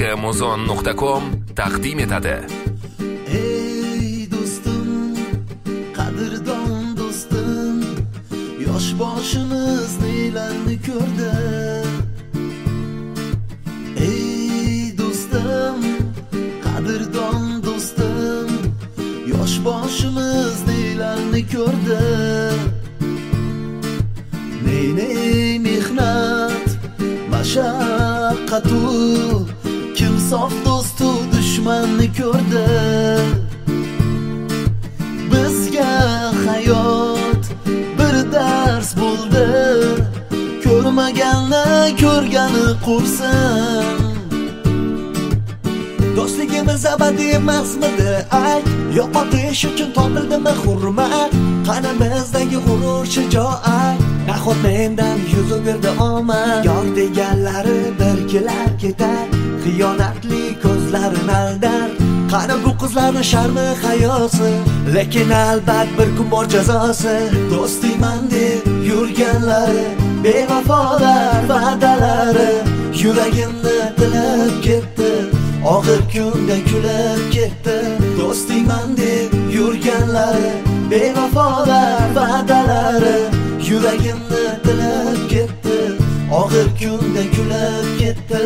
Muzon.com taqdim etadi. Ey do'stim, qadrdon do'stim, yosh boshimiz nelarni ko'rdi. Ey do'stim, qadrdon do'stim, yosh boshimiz nelarni ko'rdi. Ney mehnat, mashaqqatu, kim sof do'stu dushmanni ko'rdi. Bizga hayot bir dars bo'ldi, ko'rmaganni ko'rgani qursin. Do'stligimiz abadiy emasmidi ayt, yo'qotish uchun topildimi hurmat? Qani bizdagi g'urur shijoat, nahot mendan yuz o'girdi omad. Yor deganlari bir kelar ketar, xiyonatli ko'zlarin aldar. Qani bu qizlarning sharmi hayosi, lekin albat bir kun bor jazosi. Do'stiyman deb yurganlari, bevafolar va'dalari, yuragimni tilib ketdi, og'ir kunda kulib ketdi. Do'stiyman deb yurganlari, bevafolar va'dalari, yuragimni tilib ketdi, og'ir kunda kulib ketdi.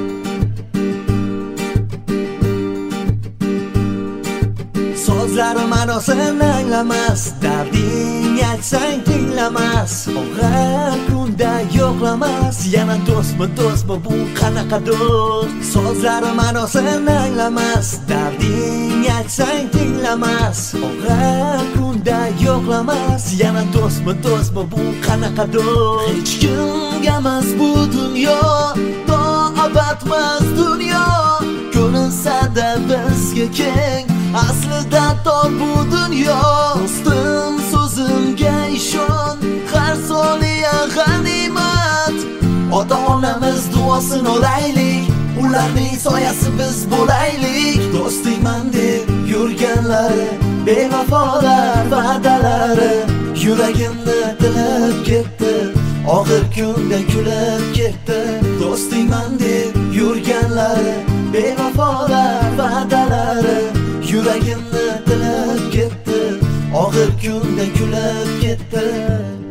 Sozlari ma'nosini anglamas, darding aytsang tinglamas, og'ir kunda yo'qlamas. Yana do'stmi bu qanaqa do'st? Sozlari ma'nosini anglamas, darding aytsang tinglamas, og'ir kunda yo'qlamas. Yana do'stmi bu qanaqa do'st? Hech kimga emas bu dunyo, to abadmas dunyo. Ko'rinsa-da bizga keng, aslida tor bu dunyo. Do'stim so'zimga ishon, har soniya g'animat. Ota-onamiz duosini olaylik, ularning soyasi biz bo'laylik. Do'stiyman deb yurganlari, bevafolar va'dalari, yuragimni tilib ketdi, og'ir kunda kulib ketdi. Do'stiyman deb yurganlari, bevafolar va'dalari, yuragimni tilib ketdi, og'ir kunda kulib ketdi.